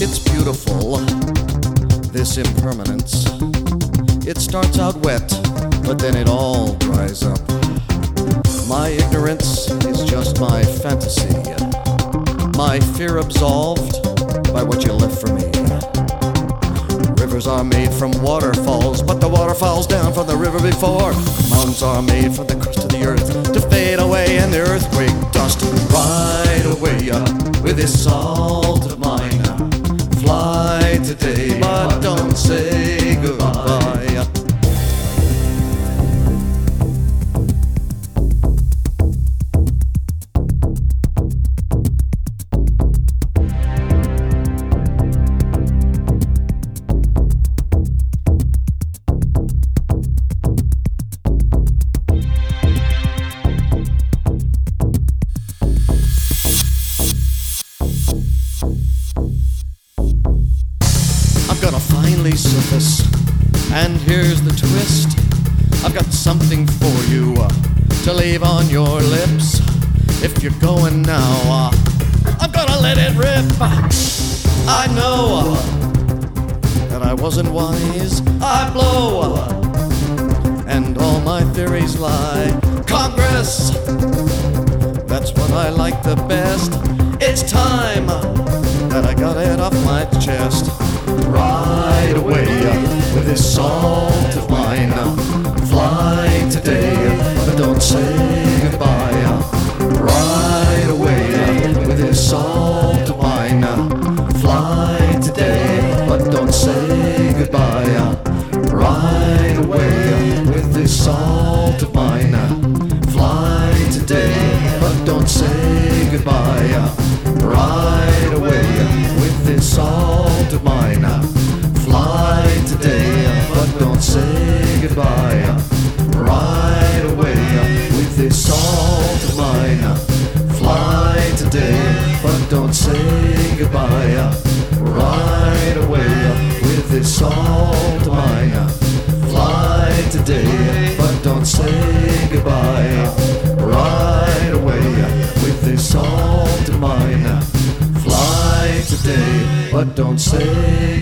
It's beautiful, this impermanence. It starts out wet, but then it all dries up. My ignorance is just my fantasy, my fear absolved by what you left for me. Rivers are made from waterfalls, but the water falls down from the river before. Mountains are made from the crust of the earth to fade away in the earthquake dust. Ride away with this salt of mine. Fly today, but don't say goodbye. I'm gonna finally surface, and here's the twist. I've got something for you to leave on your lips. If you're going now, I'm gonna let it rip. I know that I wasn't wise. I blow, and all my theories lie. Congress, that's what I like the best. It's time that I got it off my chest. Ride away with this salt of mine. Fly today, but don't say goodbye. Ride away with this salt of mine. Fly today, but don't say goodbye. Ride away with this salt of mine. Fly today, but don't say goodbye. Ride away with this salt of mine. Fly today, but don't say goodbye. Ride away with this salt of mine. Fly today, but don't say goodbye. Ride away with this salt of mine. Fly today, but don't say goodbye. Ride away with this salt of mine. Fly today, but don't say